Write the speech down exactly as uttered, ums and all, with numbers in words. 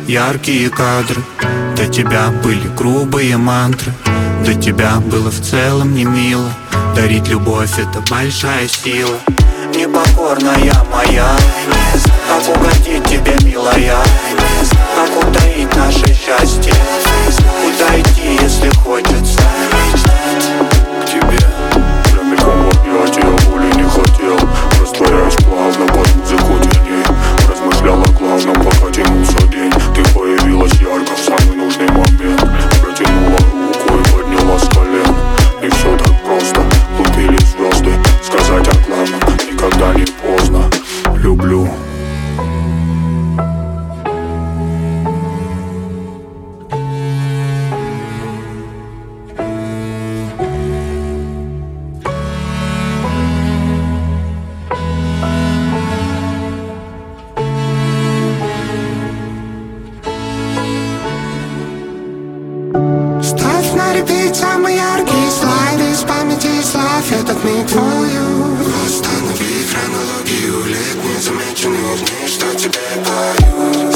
яркие кадры. До тебя были грубые мантры, до тебя было в целом не мило. Дарить любовь — это большая сила. Непокорная моя, как угодить тебе, милая, как утаить наше счастье, куда идти, если хочется. К тебе я мельком в объятия, боли не хотел, растворяясь плавно под музыку теней. Размышлял о главном, пока тянулся день. Ты появилась ярко в самый нужный момент. Протянула руку и подняла с колен. И все так просто, лупили звезды. Сказать о главном никогда не поздно. Люблю. Ставь на репит самые яркие слайды из памяти, славь этот миг твою. Останови хронологию лет незамеченных дней, что тебе дают.